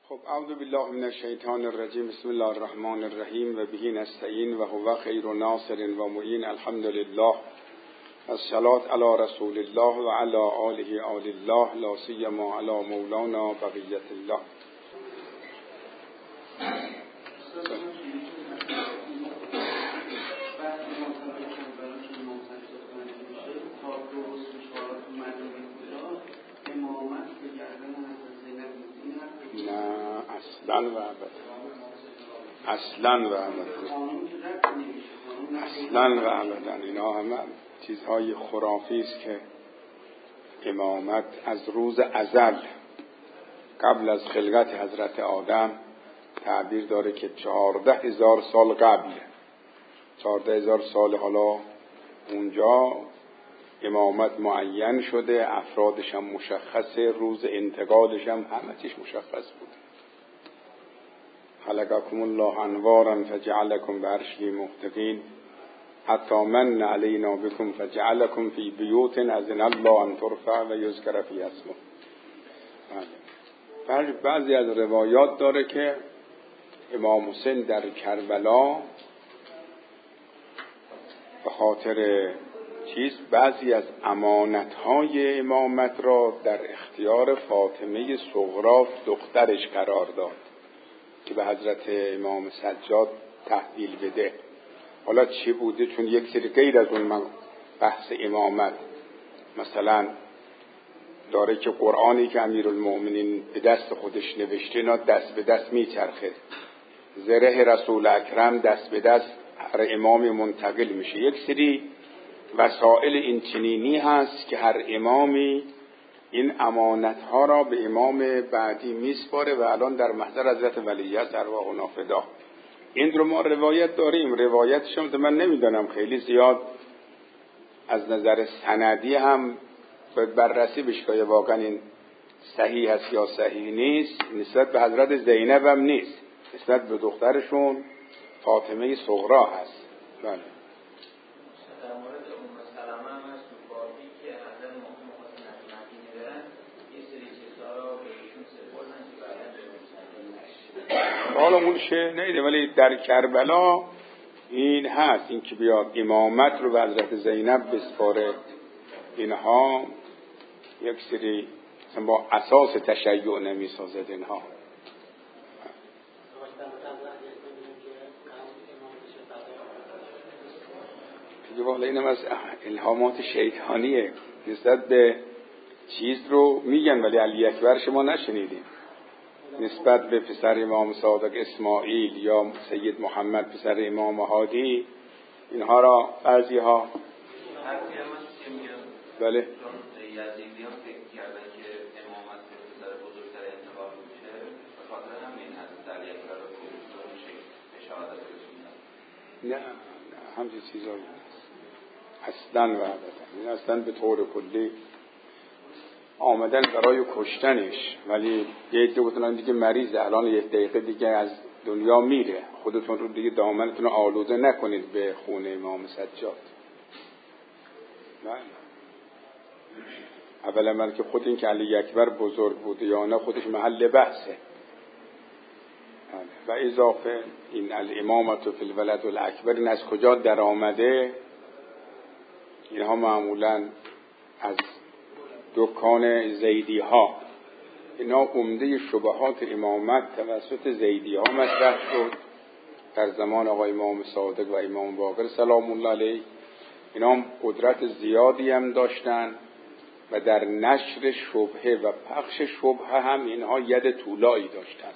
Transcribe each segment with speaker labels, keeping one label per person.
Speaker 1: خب اعوذ بالله من الشیطان الرجیم. بسم الله الرحمن الرحیم و به نستعین و هو خیر ناصر و معین. الحمد لله والصلاة علی رسول الله و علی آله آل الله لا سیما علی مولانا بقیة الله. اصلا و ابدا اینا همه چیزهای خرافی است که امامت از روز ازل قبل از خلقت حضرت آدم تعبیر داره که 14,000 سال قبل، 14,000 سال حالا اونجا امامت معین شده، افرادش هم مشخصه، روز انتقالش هم همه چیز مشخص بود. خلقکم الله انوارا فجعلکم بعرشه مقتدین حتی من علینا بكم فجعلکم فی بیوت اذن الله ان ترفع و یذکر فی اسمه. بعضی از روایات داره که امام حسین در کربلا به خاطر بعضی از امانت‌های امامت را در اختیار فاطمه صغرا دخترش قرار داد که به حضرت امام سجاد تحویل بده. حالا چی بوده؟ چون یک سری غیر از اون بحث امامت مثلا داره که قرآنی که امیرالمؤمنین به دست خودش نوشته اینا دست به دست میچرخه، زره رسول اکرم دست به دست هر امام منتقل میشه. یک سری وسائل این چنینی هست که هر امامی این امانت‌ها را به امام بعدی میسپاره و الان در محضر حضرت ولیعصر ارواحنا فدا. این رو ما روایت داریم. روایتش هم من نمیدانم خیلی زیاد از نظر سندی هم باید بررسی بشه که واقعا این صحیح هست یا صحیح نیست. نسبت به حضرت زینب هم نیست، نسبت به دخترشون فاطمه صغرا هست. بله. حالا اون شه نیده، ولی در کربلا این هست، این که بیاد امامت رو به حضرت زینب بسپاره. اینها یک سری با اساس تشیع نمی سازد. اینها دیگه والا اینم از الهامات شیطانیه. نسبت به چیز رو میگن ولی علی اکبر شما نشنیدیم. نسبت به پسر امام صادق اسماعیل یا سید محمد پسر امام هادی، اینها را بعضی ها بله
Speaker 2: یزیدیان فکر کردن که امامت به پسر بزرگتر انتقال میشه، به خاطر همین حضرت علی اکبر رو به شهادت رسوندن.
Speaker 1: نه همچین چیزایی اصلا و ابدا. اصلا به طور کلی آمدن برای کشتنش، ولی یه عده گفتن دیگه مریضه، الان یک دقیقه دیگه از دنیا میره، خودتون رو دیگه دامنتون رو آلوده نکنید به خون امام سجاد. بله. اولا من که خود این که علی اکبر بزرگ بوده یا نه خودش محل بحثه. و اضافه این الامامت فی الولد الاکبر این از کجا در آمده؟ اینها معمولا از دکان زیدی ها. اینا عمده شبهات امامت توسط زیدی ها مطرح شد در زمان آقای امام صادق و امام باقر سلام الله علیه. اینا هم قدرت زیادی هم داشتن و در نشر شبهه و پخش شبهه هم اینها ید طولایی داشتن.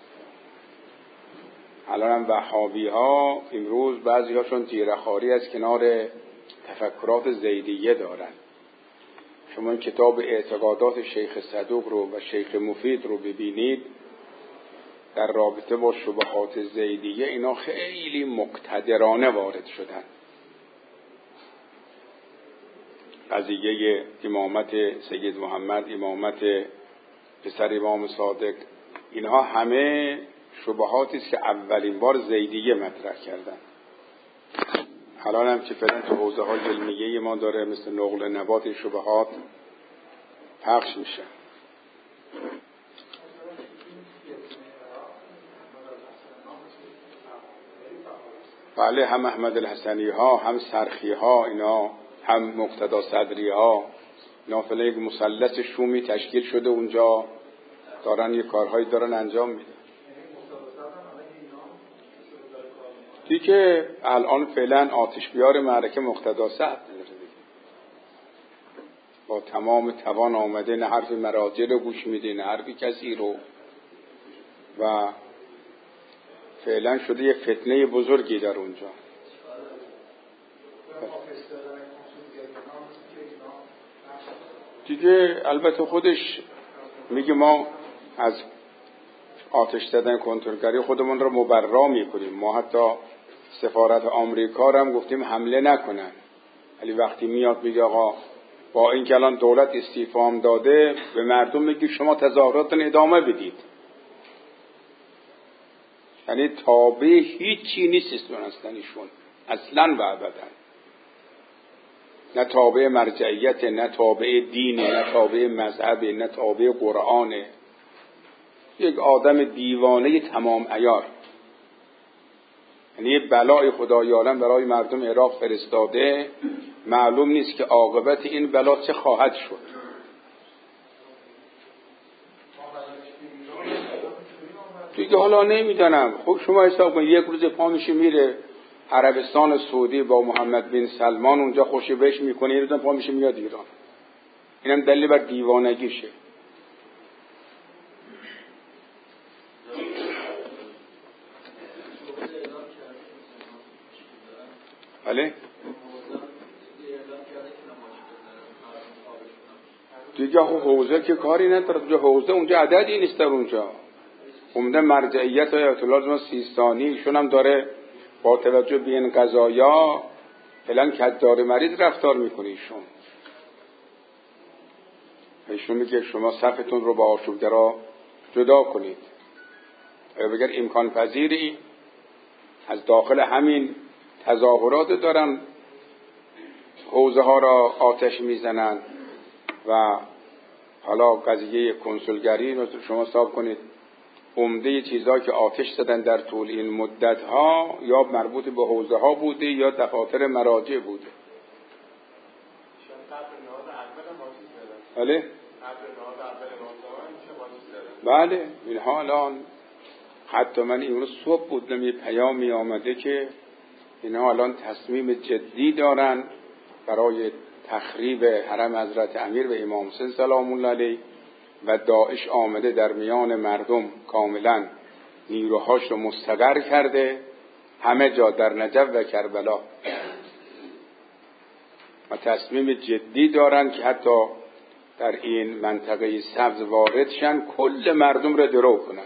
Speaker 1: الان هم وهابی ها امروز بعضی هاشون تیره‌خواری از کنار تفکرات زیدیه دارن. شما این کتاب اعتقادات شیخ صدوق رو و شیخ مفید رو ببینید در رابطه با شبهات زیدیه، اینا خیلی مقتدرانه وارد شدن. قضیه امامت سید محمد، امامت پسر امام صادق، اینها همه شبهاتی است که اولین بار زیدیه مطرح کردن. الان هم که فعلا تو حوزه های علمیه ما داره مثل نقل نبات شبهات پخش میشه. بله، هم احمد الحسنی ها، هم سرخی ها، اینا هم مقتدا صدری ها، نافله یک مثلث شومی تشکیل شده اونجا، دارن یه کارهایی دارن انجام میدن. دیگه الان فعلا آتش بیار معرکه مقتدا صدر با تمام توان آمده، نه حرف مراجع رو گوش میده نه حرف کسی رو، و فعلا شده یه فتنه بزرگی در اونجا. دیگه البته خودش میگه ما از آتش زدن کنترلگری خودمون رو مبرا میکنیم. ما حتی سفارت آمریکا رو هم گفتیم حمله نکنن، ولی وقتی میاد میگه آقا با این که الان دولت استعفا داده، به مردم میگه شما تظاهراتتون ادامه بدید. یعنی تابع هیچی نیستن ایشون اصلا و ابدا، نه تابع مرجعیت، نه تابع دین، نه تابع مذهب، نه تابع قرآن. یک آدم دیوانه تمام عیار. یعنی یه بلای خدای عالم برای مردم عراق فرستاده، معلوم نیست که عاقبت این بلا چه خواهد شد. دیگه حالا نمیدانم. خب شما حساب کن یک روز پا میشه میره عربستان سعودی با محمد بن سلمان، اونجا خوشی بهش میکنه، یه روز پا میشه میاد ایران. اینم دلیل بر دیوانگیشه. بله دیگه حوزه که کاری نداره. اونجا حوزه، اونجا عددی نیست در اونجا. عمده مرجعیت آیت الله زمان سیستانی ایشون هم داره با توجه به این قضایا فعلا کدار مریض رفتار میکنه. ایشون میگه شما صفتون رو با آشوبگرا جدا کنید. بگر امکان پذیری از داخل همین تظاهرات دارن حوزه ها را آتش میزنن. و حالا قضیه کنسولگری مثل شما حساب کنید، عمده چیزایی که آتش زدن در طول این مدت ها یا مربوط به حوزه ها بوده یا دفاتر مراجع بوده. بله اینها الان حتی من امروز صبح بودم یه پیامی آمده که اینها الان تصمیم جدی دارن برای تخریب حرم حضرت امیر و امام حسین سلام الله علیه، و داعش آمده در میان مردم کاملا نیروهاش رو مستقر کرده همه جا در نجف و کربلا، و تصمیم جدی دارن که حتی در این منطقه سبز وارد شن، کل مردم رو درو کنن.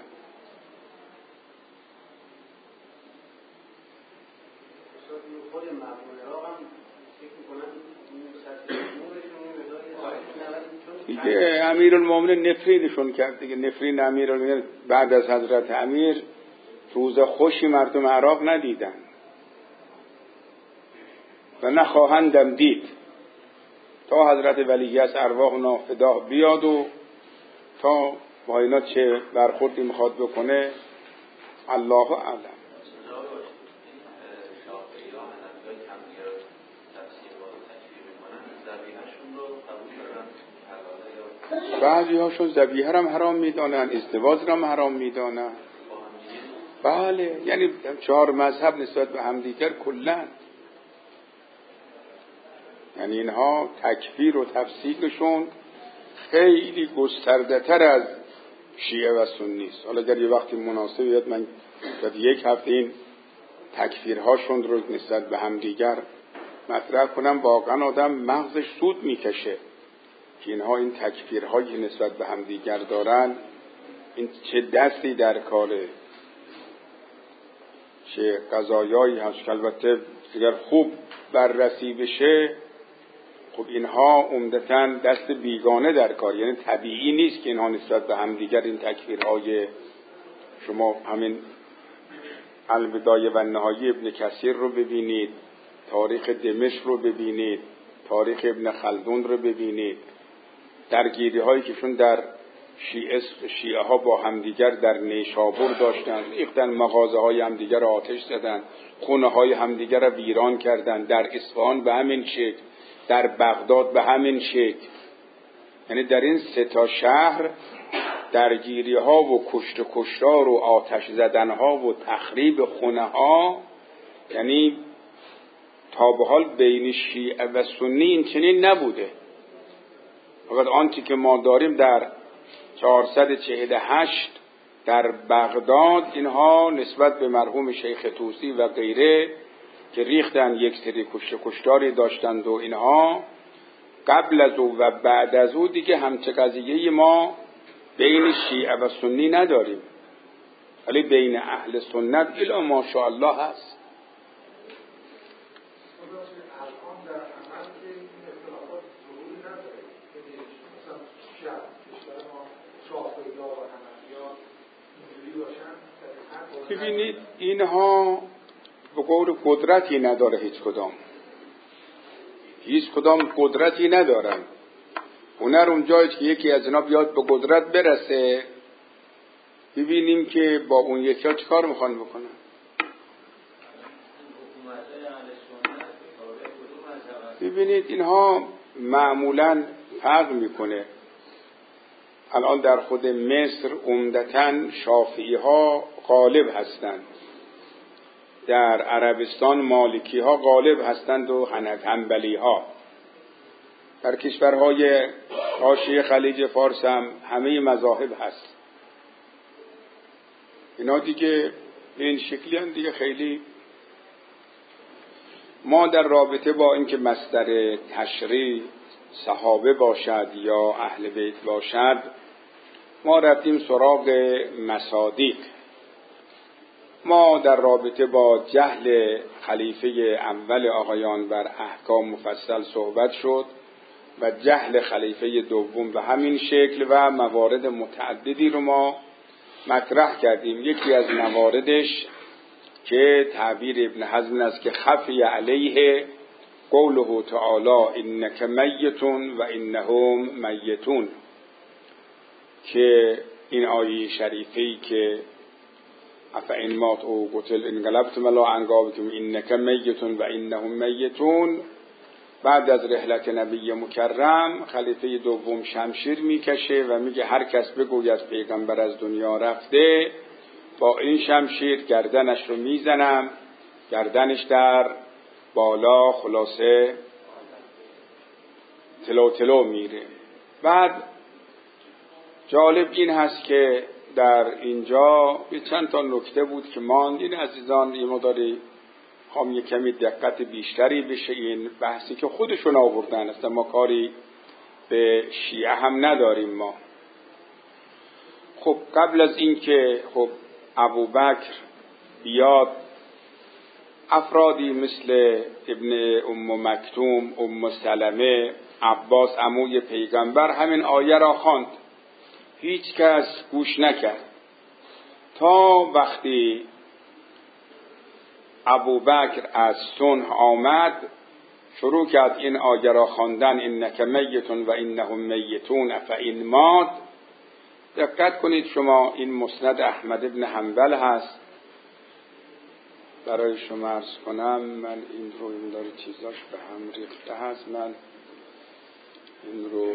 Speaker 1: دیگه امیرالمومنین نفرینشون کرد دیگه. نفرین امیرالمومنین بعد از حضرت امیر روز خوشی مردم عراق ندیدن و نخواهندم دید تا حضرت ولیعصر ارواح نافدا بیاد و تا با اینا چه برخوردی میخواد بکنه الله اعلم. بعضی هاشون ذبیحه هم حرام میدانن، ازدواج هم حرام میدانن. بله یعنی 4 مذهب نسبت به همدیگر کلن. یعنی اینها تکفیر و تفسیقشون خیلی گسترده تر از شیعه و سنی است. حالا اگر یه وقتی مناسب بیاد من در 1 هفته این تکفیرهاشون رو نسبت به همدیگر مطرح کنم. واقعا آدم مغزش سود میکشه که اینها این تکفیرهایی نسبت به همدیگر دارن این چه دستی در کاره، چه قضایایی هست که البته اگر خوب بررسی بشه خب اینها عمدتاً دست بیگانه در کار. یعنی طبیعی نیست که اینها نسبت به همدیگر این تکفیرهای، شما همین البدایه و نهایه ابن کثیر رو ببینید، تاریخ دمشق رو ببینید، تاریخ ابن خلدون رو ببینید، درگیری هایی که شون در شیعه ها با همدیگر در نیشابور داشتن، ریختن مغازه های همدیگر را آتش زدن، خونه های همدیگر را ویران کردن، در اصفهان به همین شکل، در بغداد به همین شکل. یعنی در این 3 شهر درگیری ها و کشت و کشتار و آتش زدن ها و تخریب خونه ها، یعنی تا به حال بین شیعه و سنی این چنین نبوده. فقط آنچه که ما داریم در 448 در بغداد، اینها نسبت به مرحوم شیخ طوسی و غیره که ریختن یک سری کشت و کشتاری داشتند و اینها، قبل از او و بعد از او دیگه همچه قضیه ما بین شیعه و سنی نداریم، ولی بین اهل سنت الی ماشاءالله هست. ببینید اینها به قول قدرتی نداره، هیچ کدام قدرتی ندارن. هنر اونجایی که یکی از اینا بیاد به قدرت برسه، ببینیم که با اون یکی ها چه کار میخوان بکنن. ببینید اینها معمولا فرق میکنه. الان در خود مصر عمدتاً شافعی ها غالب هستند، در عربستان مالکی ها غالب هستند و حنبلی ها. در کشورهای حاشیه خلیج فارس هم همه مذاهب هست. اینا دیگه به این شکلی هم دیگه خیلی. ما در رابطه با اینکه مصدر تشریع صحابه باشد یا اهل بیت باشد، ما رفتیم سراغ مصادیق. ما در رابطه با جهل خلیفه اول آقایان بر احکام مفصل صحبت شد و جهل خلیفه دوم به همین شکل و موارد متعددی رو ما مطرح کردیم. یکی از مواردش که تعبیر ابن حزم است که خفی علیه قوله تعالی انک میتون و انهم میتون، که این آیه شریفه‌ای که افئن مات او قتل انقلبتم علی اعقابکم انک میتون و انهم میتون، بعد از رحلت نبی مکرم خلیفه دوم شمشیر میکشه و میگه هر کس بگوید پیغمبر از دنیا رفته، با این شمشیر گردنش رو میزنم، گردنش در بالا خلاصه تلو تلو میره. بعد جالب این هست که در اینجا چند تا نکته بود که ماند. این عزیزان یه مقداری خواهم یه کمی دقت بیشتری بشه این بحثی که خودشون آوردن، اصلا ما کاری به شیعه هم نداریم ما. خب قبل از این که خب ابوبکر بیاد، افرادی مثل ابن ام مکتوم، ام سلمه، عباس عموی پیغمبر همین آیه را خواند، هیچ کس گوش نکرد تا وقتی ابوبکر از صنع آمد شروع کرد این آیه را خواندن انک میتون و انهم میتون فان مات. دقت کنید شما، این مسند احمد ابن حنبل هست. برای شما عرض کنم، من این رو این داره چیزاش به هم ریخته هست، من این رو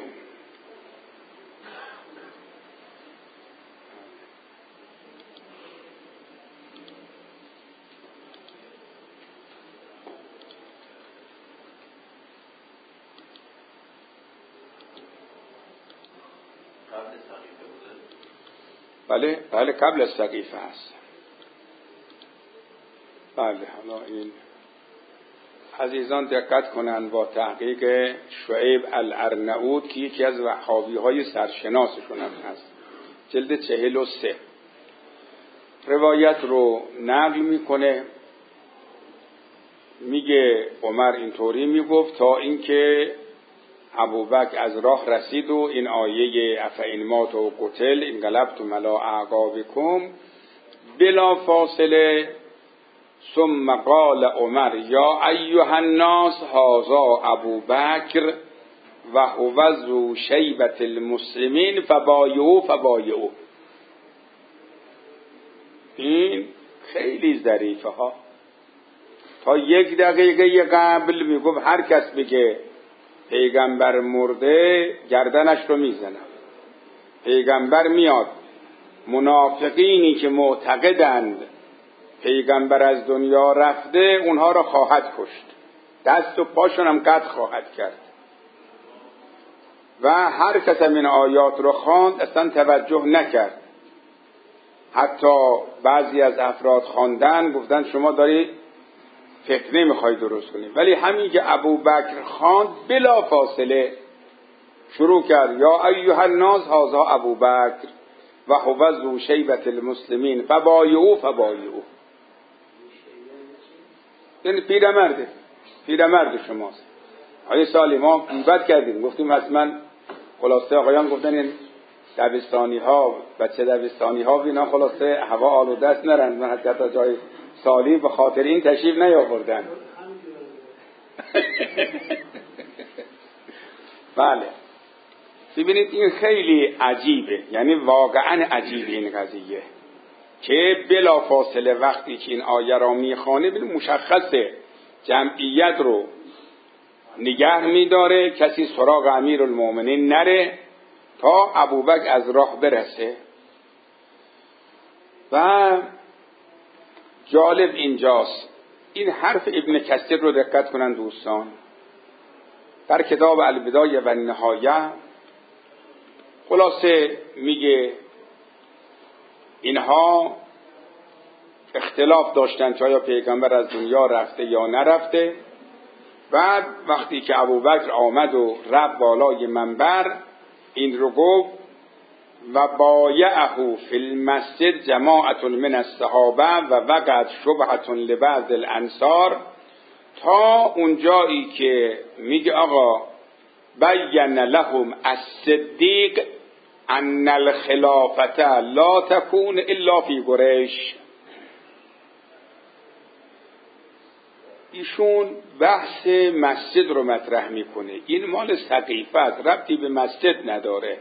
Speaker 1: بله قبل از سقیفه هست. بله حالا این عزیزان دقت کنن با تحقیق شعیب الارناؤوط که یکی از وهابی های سرشناسشون هم هست، جلد 43 روایت رو نقل میکنه. میگه عمر اینطوری میگفت تا اینکه ابوبکر از راه رسید و این آیه افئن مات و قتل انقلبتم علی اعقابکم بلا فاصله، ثم قال عمر یا ایها الناس هذا ابوبکر و هو ذو شیبة المسلمین فبایعوا. این خیلی ظریفه ها. تا 1 دقیقه قبل میگفت هر کس بگه پیغمبر مرده گردنش رو میزنم. پیغمبر میاد، منافقینی که معتقدند پیغمبر از دنیا رفته اونها را خواهد کشت، دست و پاشون هم قطع خواهد کرد. و هر کس این آیات رو خواند اصلا توجه نکرد. حتی بعضی از افراد خواندن گفتن شما داری فتنه میخوای درست کنی، ولی همین که ابوبکر خواند بلا فاصله شروع کرد یا ایها الناس هذا ابوبکر و هو ذو شیبة المسلمین فبایعوا. این پیرمرد شماست. آیه سالی ما غیبت کردیم، گفتیم حتما خلاصه آقایان گفتن این دبستانی ها بچه دبستانی ها اینا خلاصه هوا آلوده است نرن، من حتی جای سالی به خاطر این تشریف نیاوردن. بله ببینید این خیلی عجیبه، یعنی واقعا عجیبه این قضیه که بلا فاصله وقتی که این آیه را میخوانه مشخصه جمعیت رو نگه میداره، کسی سراغ امیرالمومنین نره تا ابوبکر از راه برسه. و جالب اینجاست این حرف ابن کثیر رو دقت کنن دوستان، در کتاب البدایه و النهایه خلاصه میگه اینها اختلاف داشتن که آیا پیغمبر از دنیا رفته یا نرفته. بعد وقتی که ابوبکر آمد و رفت بالای منبر این رو گفت و بایعه فی المسجد جماعت من الصحابه و وقعت شبهة لبعض الانصار، تا اونجایی که میگه آقا بین لهم الصدیق ان الخلافة لا تكون الا فی قریش. ایشون بحث مسجد رو مطرح میکنه، این مال سقیفه است، ربطی به مسجد نداره.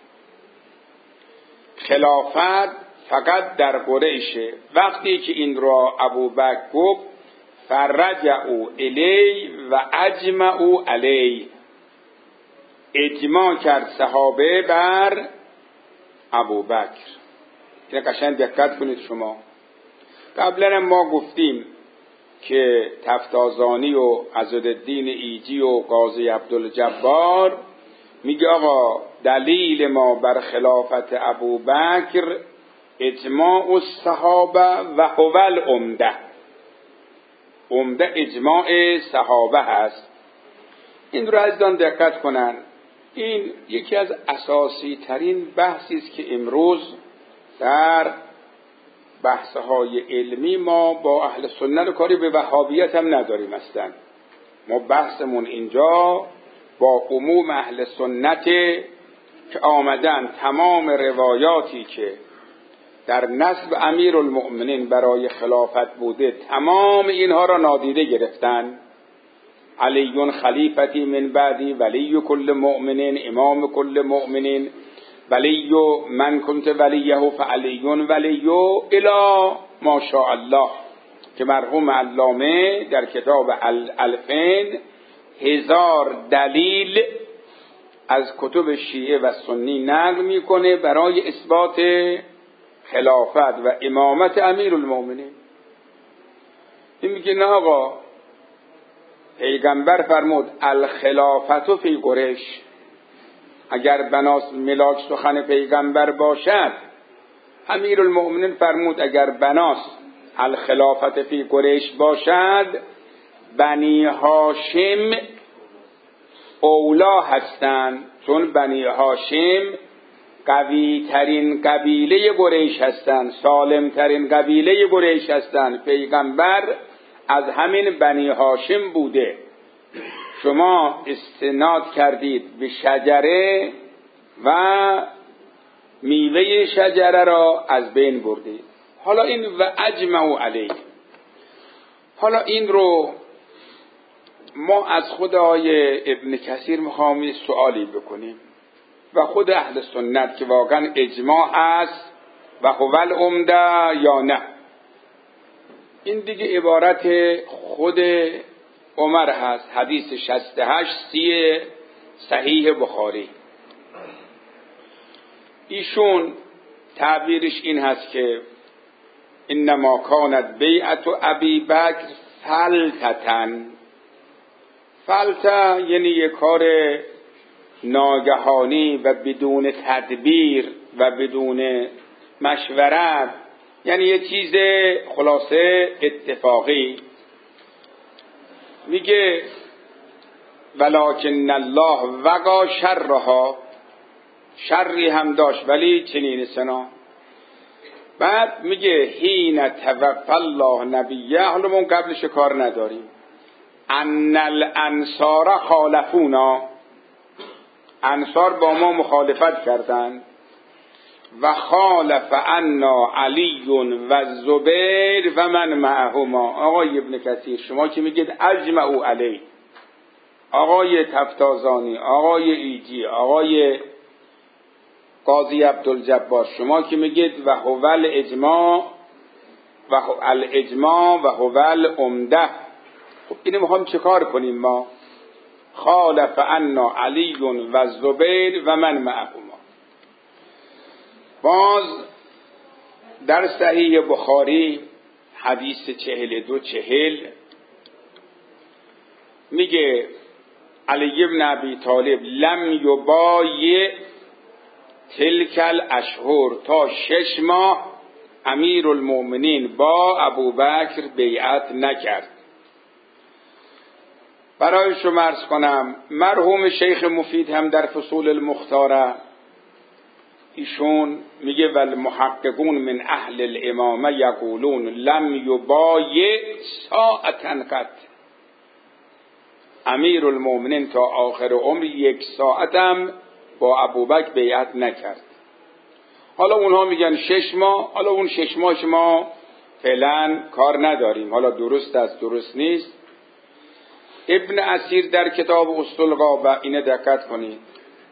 Speaker 1: خلافت فقط در قریشه. وقتی که این را ابوبکر گفت فرجعوا الی و اجمعوا علی، اجماع کرد صحابه بر ابوبکر. این قشنگ دقت کنید شما. قبلا ما گفتیم که تفتازانی و عزالدین ایجی و قاضی عبدالجبار میگه آقا دلیل ما بر خلافت ابوبکر اجماع الصحابه و هو العمده. عمده اجماع صحابه هست. این رو عزیزان دقت کنن، این یکی از اساسی ترین بحثی است که امروز در بحث‌های علمی ما با اهل سنت کاری به وهابیت هم نداریم اصلا. ما بحثمون اینجا با عموم اهل سنت که آمدن تمام روایاتی که در نسب امیرالمؤمنین برای خلافت بوده تمام اینها را نادیده گرفتن. علی خلیفتی من بعدی ولی کل مؤمنین امام کل مؤمنین ولی من کنت ولیه فعلی ولی الی ما شاء الله که مرحوم علامه در کتاب الالفین 1000 دلیل از کتب شیعه و سنی نقل میکنه برای اثبات خلافت و امامت امیرالمومنین. این میگه نه آقا، پیغمبر فرمود الخلافت فی قریش. اگر بناس ملاک سخن پیغمبر باشد، امیرالمؤمنین فرمود اگر بناس الخلافت فی قریش باشد بنی هاشم اولا هستند، چون بنی هاشم قوی ترین قبیله قریش هستند، سالم ترین قبیله قریش هستند. پیغمبر از همین بنی هاشم بوده. شما استناد کردید به شجره و میوه شجره را از بین بردید. حالا این و اجمعوا علیه، حالا این رو ما از خود آقای ابن کثیر میخوام یه سوالی بکنیم و خود اهل سنت که واقعا اجماع هست و هو العمده یا نه. این دیگه عبارت خود عمر هست، حدیث 68 صحیح بخاری. ایشون تعبیرش این هست که انما کانت بیعت ابی بکر فلتتن. فلته یعنی یک کار ناگهانی و بدون تدبیر و بدون مشورت، یعنی یه چیز خلاصه اتفاقی. میگه ولکن الله وقا شرها، شری هم داشت ولی چنین سنا. بعد میگه حین توفی الله نبیه، حالا ما قبلش کار نداریم، ان الانصار خالفونا، انصار با ما مخالفت کردند، و خالف عنا علی و زبیر و من معهما. آقای ابن کثیر شما که میگید اجمعوا علی، آقای تفتازانی، آقای ایجی، آقای قاضی عبدالجبار، شما که میگید و هو الاجماع و الاجماع و هو العمده، خب اینو میخوام چه کار کنیم ما؟ خالف عنا علی و زبیر و من معهما. باز در صحیح بخاری حدیث 42-40 میگه علی بن ابی طالب لم یبایع تلک الاشهر، تا 6 ماه امیر المؤمنین با ابوبکر بیعت نکرد. برای شما عرض کنم مرحوم شیخ مفید هم در فصول المختاره ایشون میگه والمحققون من اهل الامامه یقولون لم یبایع ساعتا قط، امیر المؤمنین تا آخر عمر 1 ساعت هم با ابوبکر بیعت نکرد. حالا اونها میگن 6 ماه، حالا اون 6 ماه شما فعلا کار نداریم، حالا درست است درست نیست. ابن اسیر در کتاب اصولغابه اینه دقت کنید،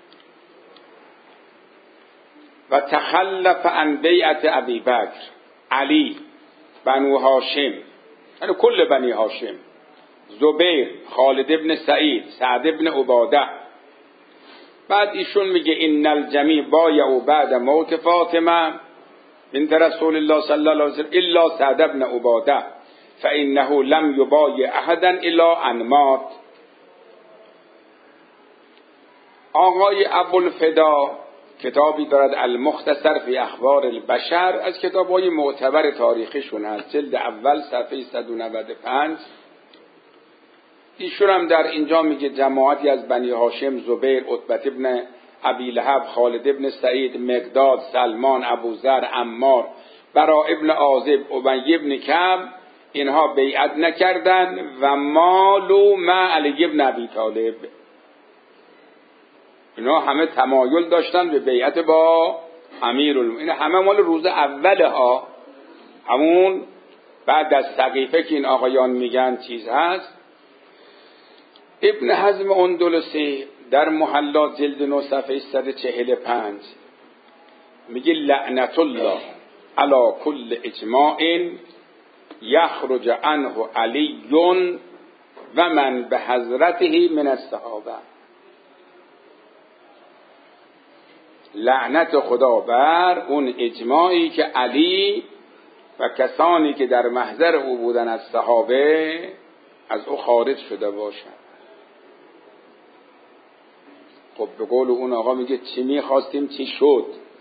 Speaker 1: و تخلف عن بیعت ابی بکر علی بنو هاشم، یعنی کل بنی هاشم، زبیر، خالد ابن سعید، سعد ابن عباده. بعد ایشون میگه ان الجمیع بایعوا بعد موت فاطمه بنت رسول الله صلی الله علیه وسلم الا سعد ابن عباده فانه لم یبایع احدا الا ان مات. آقای ابوالفدا کتابی دارد المختصر فی اخبار البشر، از کتاب‌های معتبر تاریخیشون هست، جلد اول صفحه 195. ایشون هم در اینجا میگه جماعتی از بنی هاشم، زبیر، عتبه ابن ابی لهب، خالد ابن سعید، مقداد، سلمان، ابوذر، عمار، برا ابن عازب، ابی ابن کعب، اینها بیعت نکردند و مالو مع علی ابن ابی طالب. اینا همه تمایل داشتن به بیعت با امیرالمومنین، همه مال روز اوله ها، همون بعد از سقیفه که این آقایان میگن چیز هست. ابن حزم اندلسی در محلات جلد 9 صفحه 145 میگه لعنت الله علی کل اجماع یخرج عنه علی و من به حضرته من الصحابه. لعنت خدا بر اون اجماعی که علی و کسانی که در محضر او بودن از صحابه از او خارج شده باشند. خب به قول اون آقا میگه چی میخواستیم چی شد.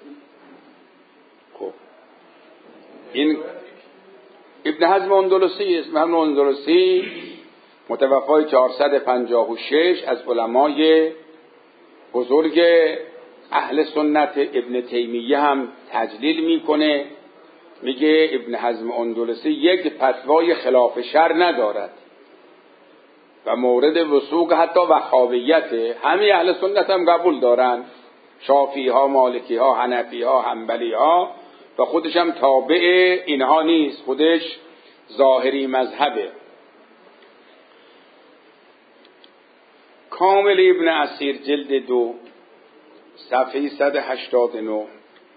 Speaker 1: خب این ابن حزم اندلسی، ابن اندلسی متوفای 456 از علمای بزرگ اهل سنت. ابن تیمیه هم تجلیل میکنه، میگه ابن حزم اندلسی یک فتوای خلاف شرع ندارد و مورد وثوق حتی وهابیته. همه اهل سنت هم قبول دارن، شافعی ها، مالکی ها، حنفی ها، حنبلی ها، و خودش هم تابع اینها نیست، خودش ظاهری مذهبه. کامل ابن اسیر جلد 2 صفحه 189.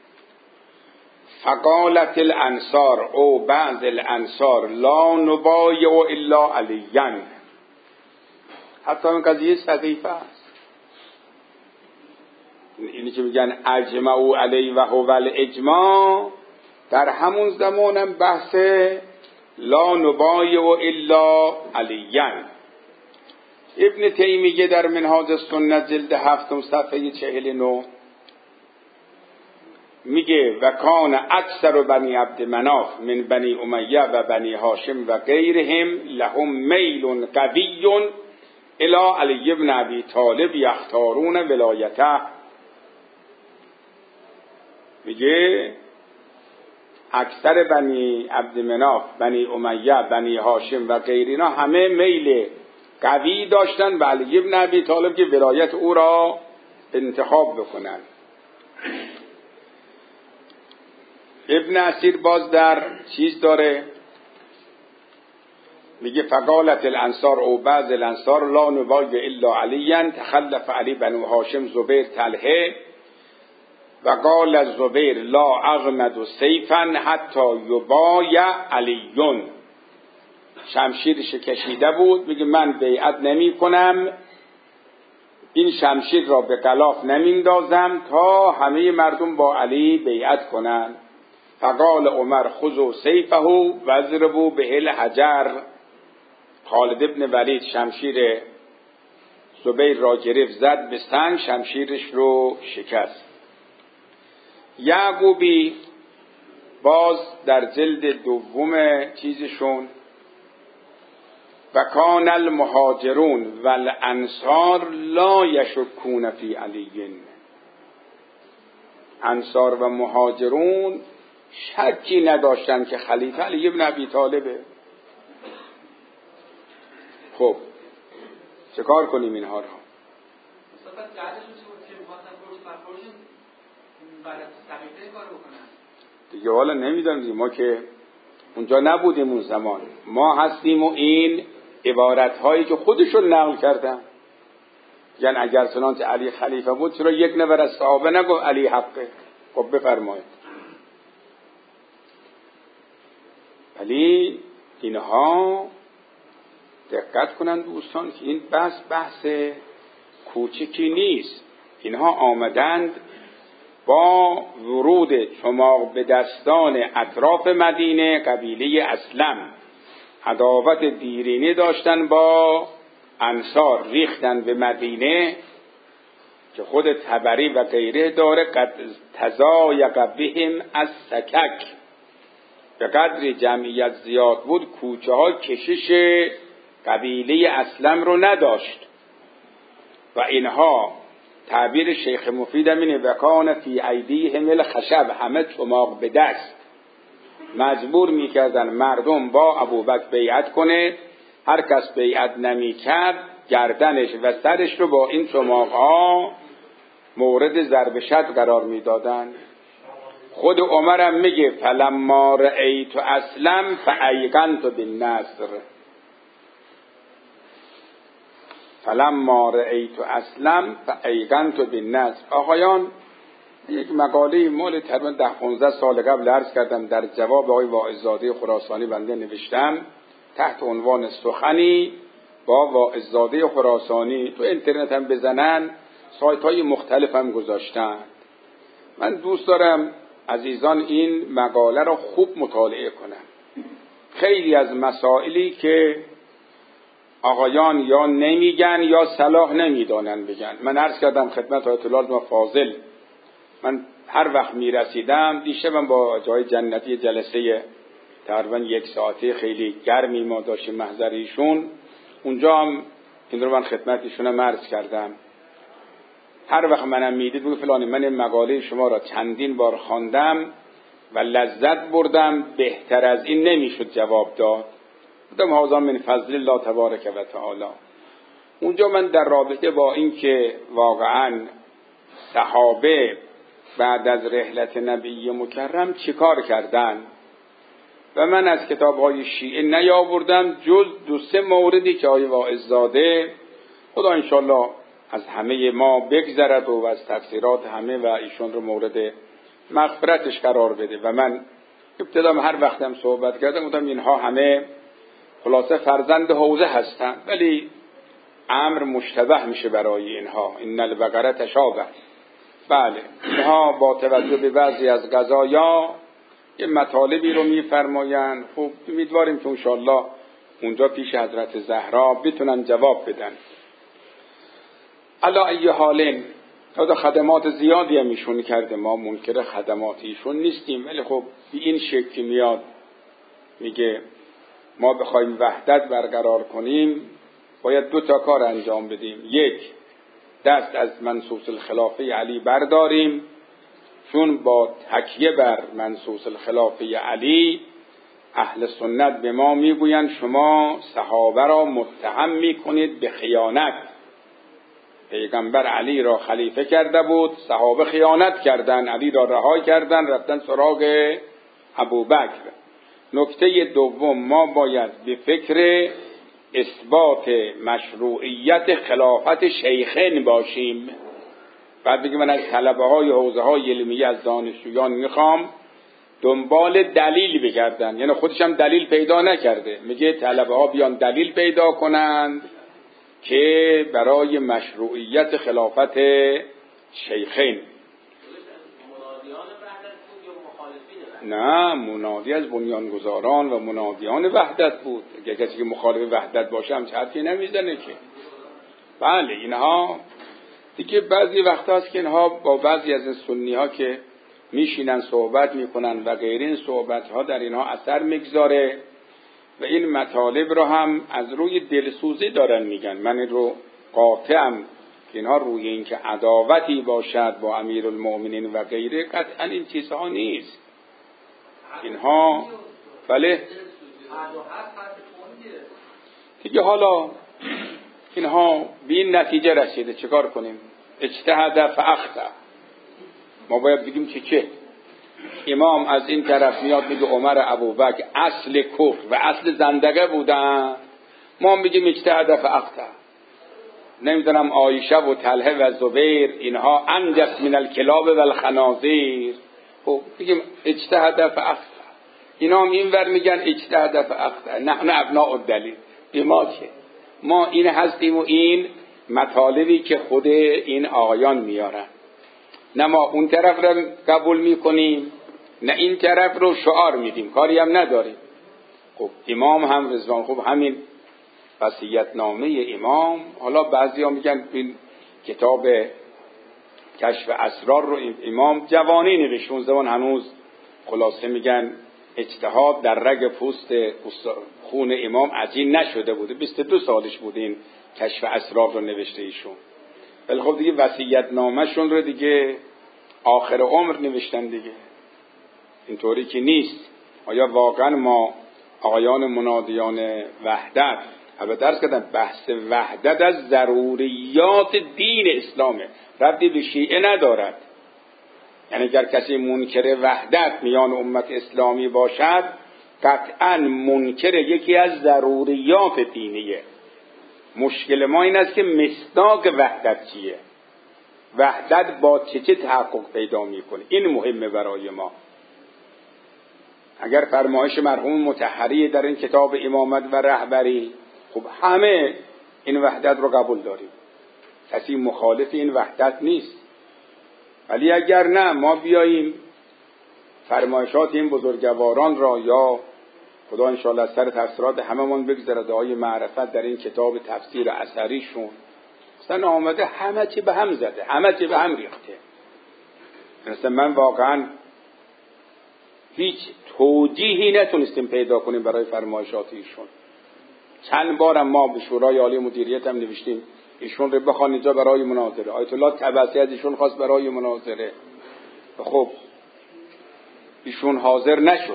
Speaker 1: فقالت الانصار او بعض الانصار لا نبایع الا علیا. حتی این قضیه سقیفه است. اینی که میگن اجمعوا علی و هو الاجماع، در همون زمانم بحث لا نبایع الا علیا. ابن تیمیه در منهاج السنه جلد 7 صفحه 49 میگه و کان اکثر بنی عبد مناف من بنی امیه و بنی هاشم و غیرهم لهم میل قوی الی علی بن ابی طالب یختارون ولایته. میگه اکثر بنی عبد مناف، بنی امیه، بنی هاشم و غیرینا همه میل قوی داشتن به علی بن ابی طالب که ولایت او را انتخاب بکنن. ابن اسیر باز در چیز داره، میگه فقالت الانصار او بعض الانصار لا نبایع الا علیا تخلف علی بنو هاشم زبیر طلحه و قال الزبیر لا اغمد سیفا حتی یبایع علیون. شمشیرش کشیده بود، میگه من بیعت نمی کنم، این شمشیر را به غلاف نمیندازم تا همه مردم با علی بیعت کنن. فقال عمر خذوا سیفه واضربوا به الحجر. خالد ابن ولید شمشیر زبیر را گرفت، زد به سنگ، شمشیرش رو شکست. یعقوبی باز در جلد 2 چیزشون و کان المهاجرون والانصار لا یشکون فی علی. انصار و مهاجرون شکی نداشتن که خلیفه علی ابن ابی طالبه. خب چه کار کنیم اینها را؟ دیگه حالا نمیدونم، ما که اونجا نبودیم اون زمان، ما هستیم و این عبارت هایی که خودشون نقل کردن. یعنی اگر چنانچه علی خلیفه بود چرا یک نفر از صحابه نگفت علی حقه؟ خب بفرمایید. ولی اینها دقت کنند دوستان که این بحث کوچکی نیست. اینها آمدند با ورود چماق به دستان اطراف مدینه، قبیله اسلم عداوت دیرینه داشتن با انصار، ریختن به مدینه که خود طبری و غیره داره قد تضایق بهم از سکک، به قدر جمعیت زیاد بود کوچه ها کشش قبیله اسلم رو نداشت و اینها تعبیر شیخ مفید اینه و کان فی ایدیهم الخشب، همه چماق به دست، مجبور میکردن مردم با ابوبکر بیعت کنه. هر کس بیعت نمیکرد گردنش و سرش رو با این چماق ها مورد ضرب شد قرار میدادن. خود عمرم میگه فلما رأیت اسلم فایقنت بالنصر. فلما رأیت اسلم فایقنت بالنصر. آقایان یک مقاله مال تقریبا 10-15 سال قبل عرض کردم، در جواب آقای واعظ‌زاده خراسانی بنده نوشتم تحت عنوان سخنی با واعظ‌زاده خراسانی. تو اینترنت هم بزنن سایت های مختلف هم گذاشتن. من دوست دارم عزیزان این مقاله را خوب مطالعه کنن. خیلی از مسائلی که آقایان یا نمیگن یا صلاح نمیدانن بگن. من عرض کردم خدمت آیت الله فاضل، من هر وقت میرسیدم، دیشبم با جای جنتی جلسه تقریبا 1 ساعته خیلی گرمی ما داشتیم محضر ایشون، اونجا هم این رو من خدمتشون هم عرض کردم. هر وقت منم میدید بگو فلانی من این مقاله شما را چندین بار خواندم و لذت بردم، بهتر از این نمیشد جواب داد. بودم هذا من فضل الله تبارک و تعالی. اونجا من در رابطه با این که واقعا صحابه بعد از رحلت نبی مکرم چیکار کردن و من از کتاب‌های شیعه نیاوردم جز 2-3 موردی که آقای واعظ‌زاده خدا انشالله از همه ما بگذرد و از تقصیرات همه و ایشون رو مورد مغفرتش قرار بده. و من ابتدا هر وقتم صحبت کردم گفتم اینها همه خلاصه فرزند حوزه هستن، ولی امر مشتبه میشه برای اینها. ان البقره تشابه. بله، اینها با توجه به بعضی از قضایا یه مطالبی رو میفرمایند. خب امیدواریم که انشالله اونجا پیش حضرت زهرا بتونن جواب بدن. علی ای حالین خدمات زیادی هم ایشون کرده، ما منکر خدمات ایشون نیستیم، ولی خب به این شکل میاد میگه ما بخوایم وحدت برقرار کنیم باید 2 کار انجام بدیم. یک، دست از منصوص الخلافه علی برداریم، چون با تکیه بر منصوص الخلافه علی اهل سنت به ما میگویند شما صحابه را متهم میکنید به خیانت. پیغمبر علی را خلیفه کرده بود، صحابه خیانت کردند، علی را رها کردند، رفتن سراغ ابوبکر. نکته دوم، ما باید به فکر اثبات مشروعیت خلافت شیخین باشیم. بعد بگیم من از طلبه های حوزه های علمیه از دانشجویان میخوام دنبال دلیل بگردن، یعنی خودش هم دلیل پیدا نکرده، میگه طلبه ها بیان دلیل پیدا کنند که برای مشروعیت خلافت شیخین. نه، منادی از بنیانگذاران و منادیان وحدت بود. اگه کسی که مخالف وحدت باشه هم حرفی نمیزنه که. بله، اینها دیگه بعضی وقت هست که اینها با بعضی از این سنی ها که میشینن صحبت میکنن و غیر این صحبت ها در اینها اثر میگذاره و این مطالب رو هم از روی دلسوزی دارن میگن. من این رو قاطعم که اینها روی این که عداوتی باشد با امیرالمؤمنین و غیره، قطعا این چیزها نیست. اینها بله دیگه. حالا اینها به این نتیجه رسیده، چیکار کنیم؟ اجتهد فاخطا. ما باید بگیم چه امام از این طرف میاد میگه عمر ابوبکر اصل کفر و اصل زندقه بودن، ما میگیم اجتهد فاخطا. نمیدونم عایشه و طلحه و زبیر اینها انجس من الکلاب و الخنازیر، خب بگیم اجتهد فاخطا. اینا هم این ور میگن اجتهد فاخطا. نحن ابناء الدلیل. به ما چه؟ ما این هستیم و این مطالبی که خود این آقایان میارن، نه ما اون طرف رو قبول میکنیم نه این طرف رو شعار میدیم، کاری هم نداریم. خب امام هم رضوان، خب همین وصیت‌نامه امام. حالا بعضیا میگن این کتاب کشف اسرار رو امام جوانی نوشت، اون زمان هنوز خلاصه میگن اجتهاد در رگ پوست خون امام عجین نشده بوده، 22 سالش بود این کشف اسرار رو نوشته ایشون. ولی خب دیگه وصیت‌نامه شون رو دیگه آخر عمر نوشتن دیگه، اینطوری که نیست. آیا واقعا ما آقایان منادیان وحدت، البته درس کردم بحث وحدت از ضروریات دین اسلامه، ربطی به شیعه ندارد. یعنی اگر کسی منکر وحدت میان امت اسلامی باشد قطعا منکر یکی از ضروریات دینیه. مشکل ما این است که مصداق وحدت چیه، وحدت با چه تحقق پیدا میکنه، این مهمه برای ما. اگر فرمایش مرحوم مطهری در این کتاب امامت و رهبری، خب همه این وحدت رو قبول داریم، کسی مخالف این وحدت نیست. ولی اگر نه ما بیاییم فرمایشات این بزرگواران را، یا خدا انشاءالله از سر تفسیرات هممون بگذره، دعای معرفت در این کتاب تفسیر اثریشون مثلا آمده همه چی به هم زده، همه چی به هم ریخته. مثلا من واقعا هیچ توجیهی نتونستیم پیدا کنیم برای فرمایشات ایشون. چند بارم ما به شورای عالی مدیریت هم نوشتیم ایشون رو بخوان اینجا برای مناظره. آیت الله طبسی از ایشون خواست برای مناظره، خب ایشون حاضر نشد.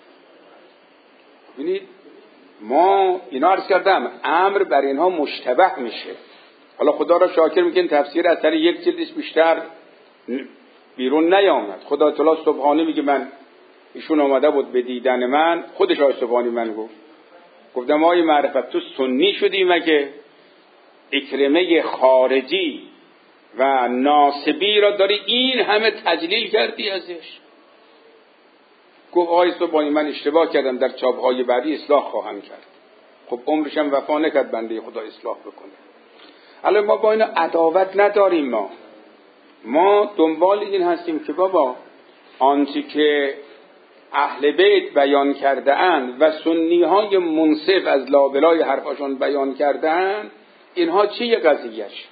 Speaker 1: ببینید ما اینا عرض کردم امر بر اینها مشتبه میشه. حالا خدا را شاکر میگن تفسیر اثر یک جلدش بیشتر بیرون نیامد. خدا تعالی سبحانه میگه من ایشون آمده بود به دیدن من، خودش آیت سبحانی من گفتم آی معرفت تو سنی شدی مگه؟ اکرمه خارجی و ناصبی را داری این همه تجلیل کردی ازش. گفت آقای صبحانی من اشتباه کردم، در چاپ‌های بعدی اصلاح خواهم کرد. خب عمرش هم وفا نکرد بنده خدا اصلاح بکنه. الان ما با اینا عداوت نداریم، ما دنبال این هستیم که بابا آنچه که اهل بیت بیان کرده اند و سنی های منصف از لابلای حرفاشون بیان کرده اند، اینها چیه قضیهش؟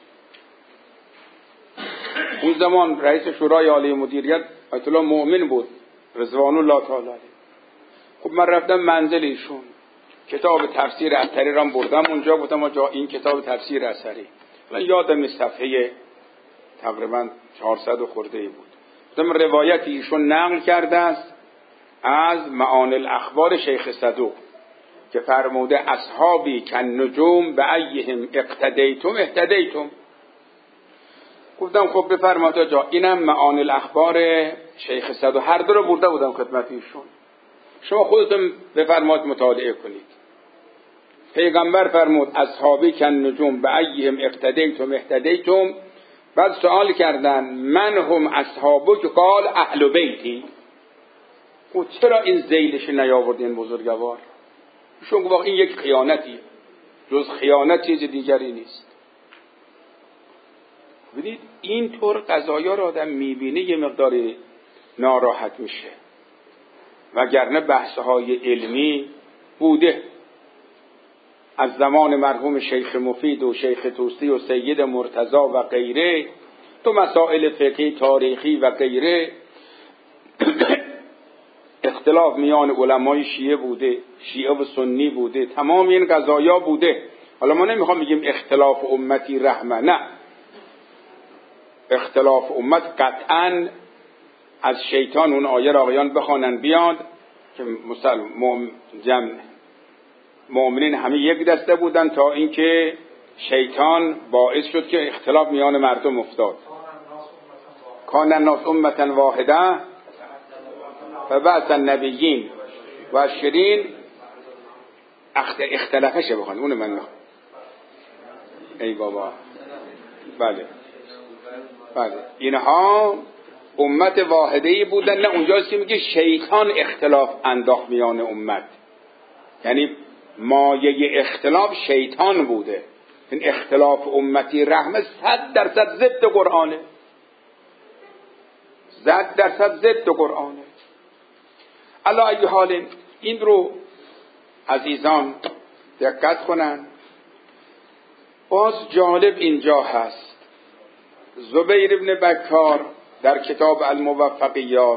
Speaker 1: اون زمان رئیس شورای عالی مدیریت آیت الله مؤمن بود رضوان الله تعالی علیه. خب من رفتم منزل ایشون، کتاب تفسیر اثری را بردم اونجا، گفتم آقا این کتاب تفسیر اثری، من یادم صفحه تقریبا 400 خورده ای بود، گفتم روایتی ایشون نقل کرده است از معانی الاخبار شیخ صدوق که فرموده اصحابی کن نجوم به ایهم اقتدیتم اهتدیتم. گفتم خب بفرمایید آقا اینم معانی الاخبار شیخ صدوق، هر دو رو برده بودم خدمت ایشون، شما خودتون بفرمایید مطالعه کنید. پیغمبر فرمود اصحابی کن نجوم به ایهم اقتدیتم اهتدیتم. بعد سوال کردن من هم اصحابک، قال اهل بیتی. گفت چرا این ذیلش نیاوردین بزرگوار؟ ایشون گفت این یک خیانتیه، جز خیانت چیز دیگری نیست. ببینید اینطور قضایا رو آدم میبینه یه مقداری ناراحت میشه، وگرنه بحث‌های علمی بوده از زمان مرحوم شیخ مفید و شیخ توسی و سید مرتضی و غیره، تو مسائل فقهی تاریخی و غیره اختلاف میان علمای شیعه بوده، شیعه و سنی بوده، تمام این قضایا بوده. حالا ما نمیخوام بگیم اختلاف امتی رحمه، نه، اختلاف امت قطعاً از شیطان. اون آیه را آقایان بخوانن بیاد که مؤمنین همه یک دسته بودن تا اینکه شیطان باعث شد که اختلاف میان مردم افتاد. کان الناس امة واحده فبعث النبیین و شرین اختلافش بخوان اون من میخوام. ای بابا بله اینها امت واحده‌ای بودن. نه اونجاست که میگه شیطان اختلاف انداخت میان امت، یعنی مایه اختلاف شیطان بوده. این اختلاف امتی رحمه 100% ضد قرآنه، 100% ضد قرآنه. علی ای حال این رو عزیزان دقت کنن. باز جالب اینجا هست، زبیر ابن بکار در کتاب الموفقیات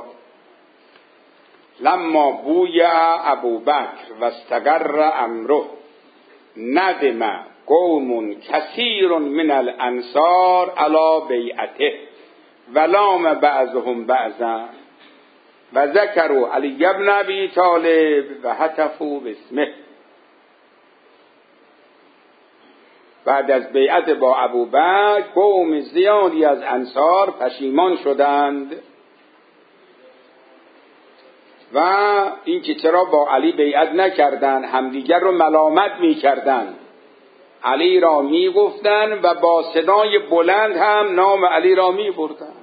Speaker 1: لما بویع ابوبکر و استقر امره ندم قوم کثیر من الانصار علی بیعته ولام بعضهم بعضا و ذکروا علی ابن ابی طالب و هتفوا باسمه. بعد از بیعت با ابوبکر قوم زیادی از انصار پشیمان شدند و اینکه چرا با علی بیعت نکردند، همدیگر رو ملامت می‌کردند، علی را می‌گفتند و با صدای بلند هم نام علی را می‌بردند.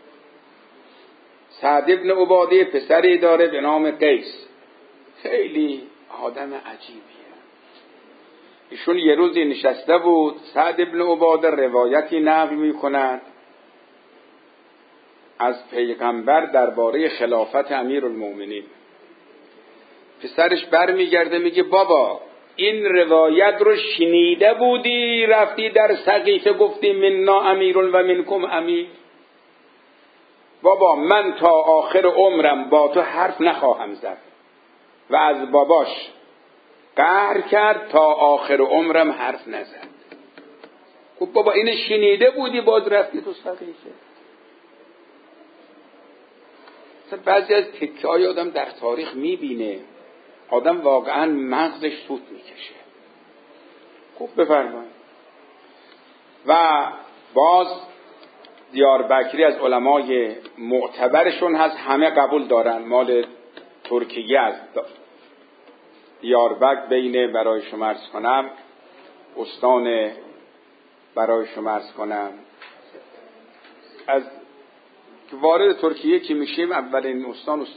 Speaker 1: سعد ابن عباده پسری داره به نام قیس، خیلی آدم عجیبیه. ایشون یه روزی نشسته بود، سعد ابن عباده روایتی نقل می‌کند از پیغمبر درباره خلافت امیرالمومنین. پسرش برمیگرده میگه بابا این روایت رو شنیده بودی رفتی در سقیفه گفتی منا امیر و منکم امیر؟ بابا من تا آخر عمرم با تو حرف نخواهم زد و از باباش قهر کرد تا آخر عمرم حرف نزد. خب بابا اینو شنیده بودی باز رفتی تو سقیفه. بعضی از تکه‌های آدم در تاریخ میبینه آدم واقعا مغزش سوت میکشه. خب بفرمایید. و باز دیاربکری از علمای معتبرشون هست، همه قبول دارن، مال ترکیه است. دیاربکر بین برای شما عرض کنم استان برای شما عرض کنم. از وارد ترکیه که میشیم اولین استان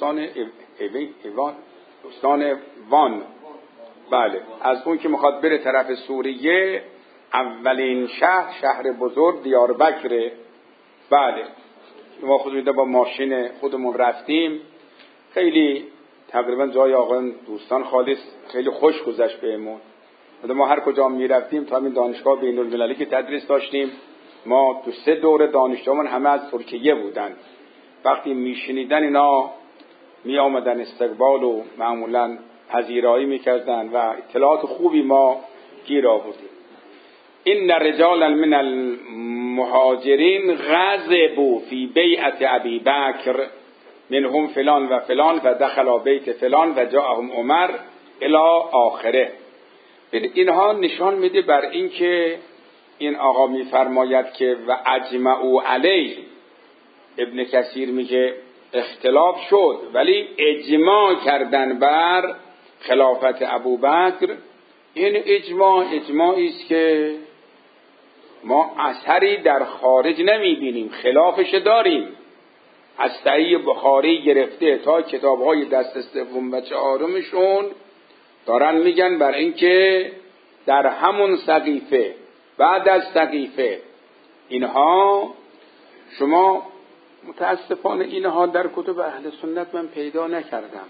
Speaker 1: وان. بله، از اون که میخواد بره طرف سوریه اولین شهر بزرگ دیاربکره. بله، ما خودمون با ماشین خودمون رفتیم، خیلی تقریبا جای آقایان دوستان خالص خیلی خوش گذشت بهمون. ما هر کجا میرفتیم تا همین دانشگاه بین المللی که تدریس داشتیم، ما تو 3 دوره دانشجومون همه از ترکیه بودن. وقتی میشنیدن اینا می آمدن استقبال و معمولا پذیرایی میکردن و اطلاعات خوبی ما گیر آوردیم. این رجالا من المهاجرین غضبوا فی بیعت ابی بکر منهم فلان و فلان و دخل بیت فلان و جاءهم عمر الی آخره. اینها نشان میده بر این که این آقا میفرماید که و اجمعوا علیه. ابن کثیر میگه اختلاف شد ولی اجماع کردن بر خلافت ابوبکر. این اجماعی است که ما اثری در خارج نمیبینیم، خلافش داریم. از صحیح بخاری گرفته تا کتاب‌های دست سوم و چهارمشون دارن میگن بر اینکه در همون سقیفه بعد از سقیفه اینها، شما متاسفانه اینها در کتب اهل سنت من پیدا نکردم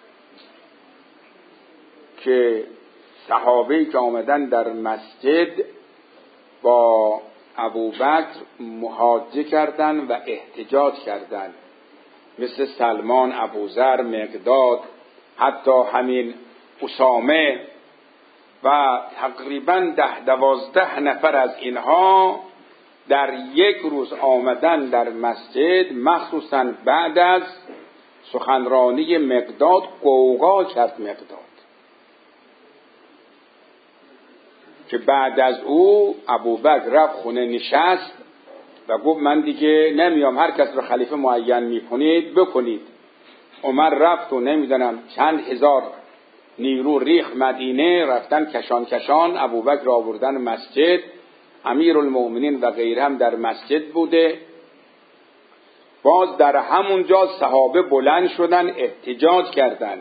Speaker 1: که صحابه‌ای که آمدن در مسجد با ابوبکر محاجه کردن و احتجاج کردن، مثل سلمان، ابوذر، مقداد، حتی همین اسامه و تقریبا 10-12 نفر از اینها در یک روز آمدن در مسجد، مخصوصا بعد از سخنرانی مقداد غوغا کرد مقداد که بعد از او ابوبکر رفت خونه نشست و گفت من دیگه نمیام، هر کس رو خلیفه معین میکنید بکنید. عمر رفت و نمیدونم چند هزار نیرو ریخ مدینه، رفتن کشان ابوبکر را آوردن مسجد. امیرالمومنین و غیره هم در مسجد بوده. باز در همونجا صحابه بلند شدن احتجاج کردن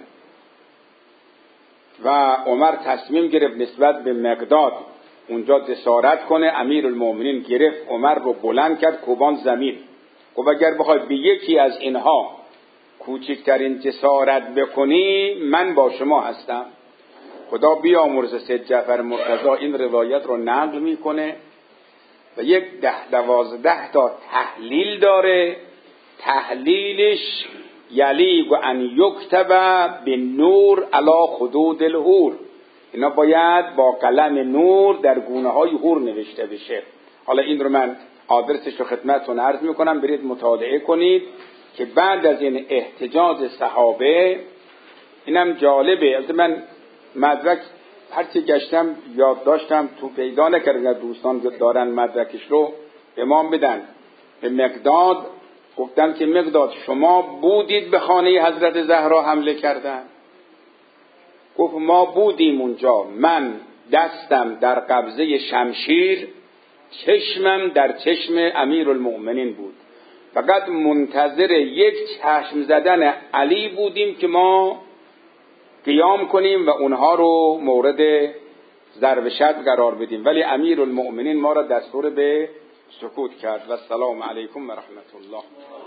Speaker 1: و عمر تصمیم گرفت نسبت به مقداد اونجا جسارت کنه. امیرالمومنین گرفت عمر رو بلند کرد کوبان زمین. گفت اگر بخوای به یکی از اینها کوچکترین جسارت بکنی من با شما هستم. خدا بیامرزه سید جعفر مرتضی این روایت رو نقل میکنه و یک 10-12 تا تحلیل داره. تحلیلش یلی و ان یکتب بالنور علی خدود الحور، اینا باید با قلم نور در گونه های حور نوشته بشه. حالا این رو من آدرسش رو خدمتتون عرض میکنم، برید مطالعه کنید که بعد از این احتجاج صحابه، اینم جالبه، البته من مدرک هرچی گشتم یاد داشتم تو پیدا نکردم، دوستان دارن مدرکش رو به ما بدن. به مقداد گفتن که مقداد شما بودید به خانه حضرت زهرا حمله کردن؟ گفت ما بودیم اونجا، من دستم در قبضه شمشیر، چشمم در چشم امیرالمؤمنین بود، فقط منتظر یک چشم زدن علی بودیم که ما قیام کنیم و اونها رو مورد ضرب شد قرار بدیم، ولی امیرالمؤمنین ما را دستور به سکوت کرد. و السلام علیکم و رحمت الله.